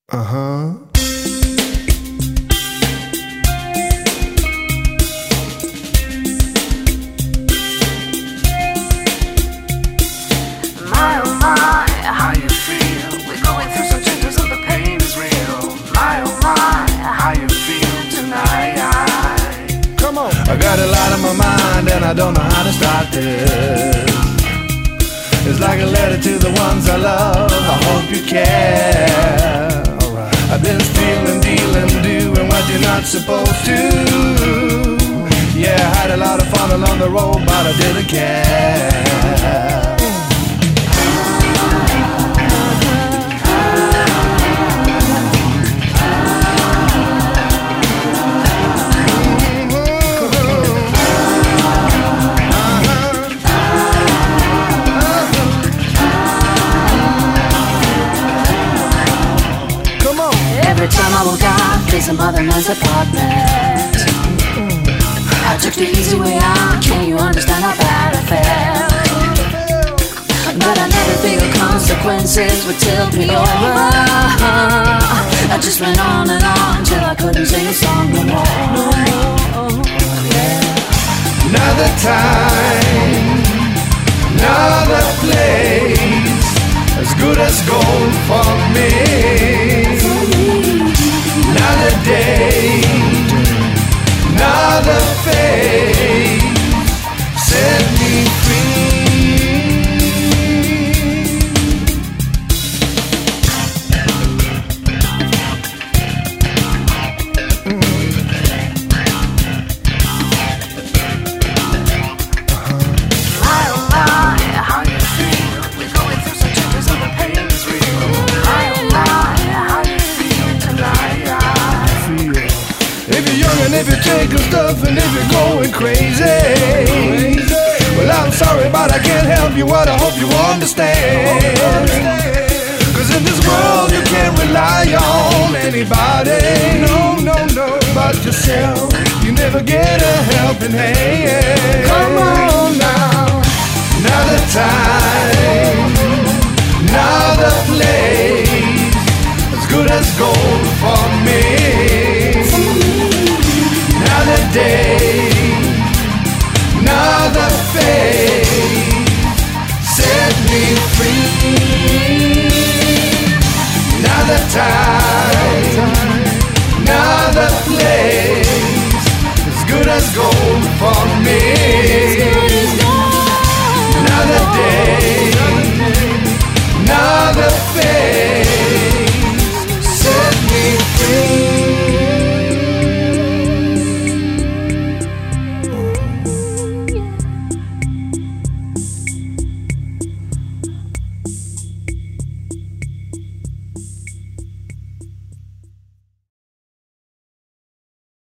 Uh-huh. My oh my, how you feel? We're going through some changes and the pain is real. My oh my, how you feel tonight? Come on. I got a lot on my mind and I don't know how to start this. It's like a letter to the ones I love. I hope you care. Alright. I've been stealing, dealing, doing what you're not supposed to. Yeah, I had a lot of fun along the road, but I didn't care. Every time I walk out, there's some other man's apartment. I took the easy way out, can you understand how bad I felt? But I never figured consequences would tilt me over. I just went on and on till I couldn't sing a song no more. Another time, another place, as good as gold for me. Another day, another face, set me free. My oh my, how you feel? We're going through some changes and the pain is real. My oh my, how you feel tonight? If you're young and if you're taking stuff and if you're going crazy, well, I'm sorry, but I can't help you. What I hope you understand. Cause in this world you can't rely on anybody. No, but yourself. You never get a helping hand. Come on now. Another time, another place, as good as gold for me. Another day, another face, set me free. Another time, another place, as good as gold for me.